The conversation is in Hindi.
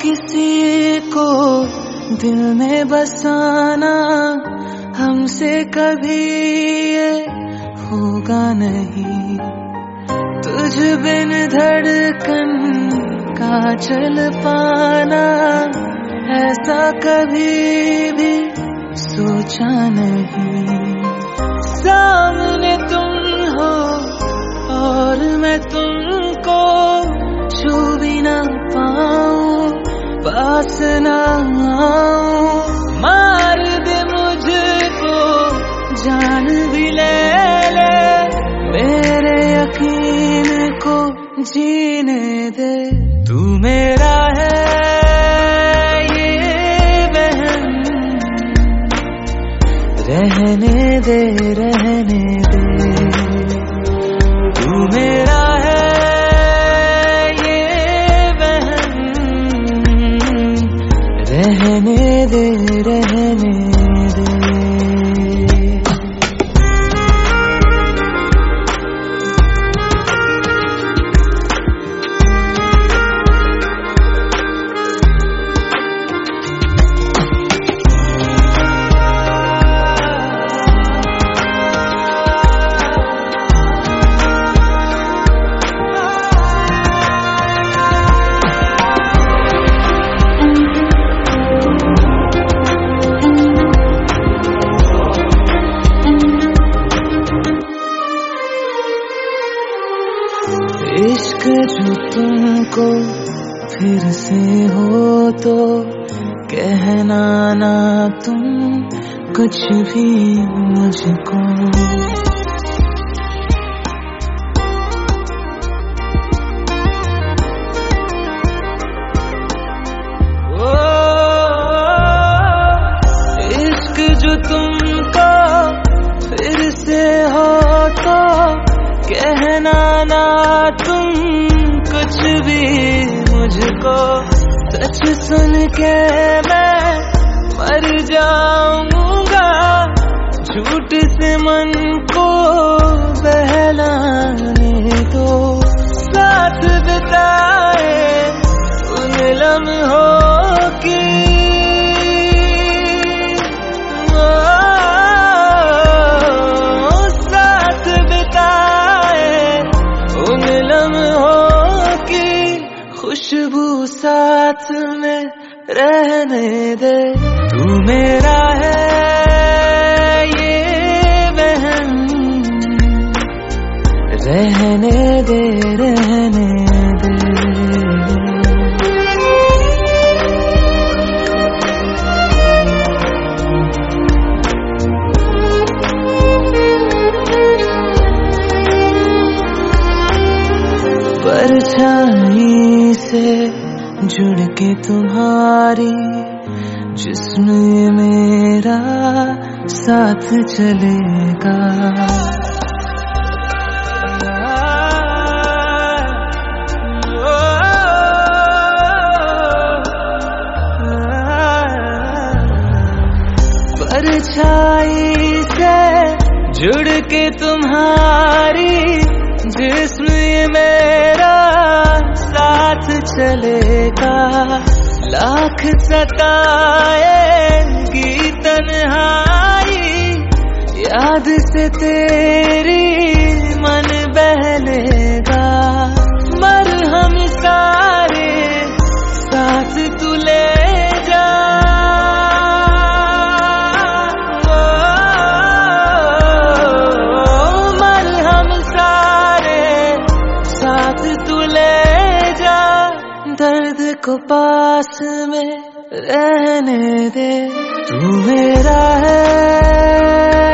किसी को दिल में बसाना हमसे कभी ये होगा नहीं। तुझ बिन धड़कन का चल पाना ऐसा कभी भी सोचा नहीं। सामने तुम हो और मैं तुमको छू भी ना पाऊं, पास ना आऊं। मार दे मुझको जान भी ले ले, मेरे यकीन को जीने दे। तू मेरा है ये वहम, रहने दे रहने दे। तू मेरा है ये वहम, रहने दे रहने दे। इश्क जो तुमको फिर से हो तो कहना ना तुम कुछ भी मुझको। इश्क जो तुमको फिर से हो तो कहना ना तुम कुछ भी मुझको। सच सुन के मैं मर जाऊंगा, झूठ से मन को बहलाने दो। साथ बिताए उन लम्हों की खुशबू साथ में रहने दे। तू मेरा है ये वहम, रहने दे रहने दे। परछाई से जुड़ के तुम्हारी जिस्म मेरा साथ चलेगा। परछाई से जुड़ के तुम्हारी जिस्म मेरा साथ चलेगा। लाख सताएगी तन्हाई, याद से तेरी मन बहलेगा। मरहम सारे साथ तू ले जा, दर्द को पास में रहने दे। तू मेरा है